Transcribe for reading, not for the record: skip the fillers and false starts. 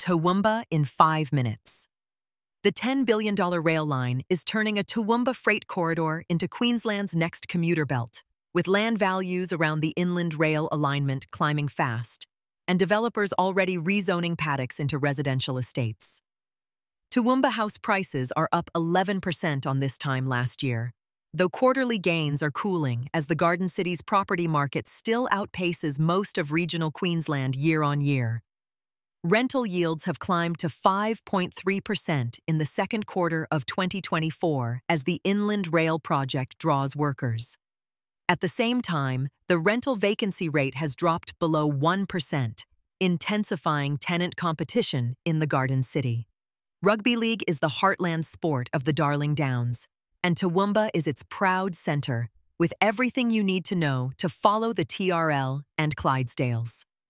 Toowoomba in 5 minutes. The $10 billion rail line is turning a Toowoomba freight corridor into Queensland's next commuter belt, with land values around the inland rail alignment climbing fast, and developers already rezoning paddocks into residential estates. Toowoomba house prices are up 11% on this time last year, though quarterly gains are cooling as the Garden City's property market still outpaces most of regional Queensland year on year. Rental yields have climbed to 5.3% in the second quarter of 2024 as the Inland Rail project draws workers. At the same time, the rental vacancy rate has dropped below 1%, intensifying tenant competition in the Garden City. Rugby league is the heartland sport of the Darling Downs, and Toowoomba is its proud centre, with everything you need to know to follow the TRL and Clydesdales.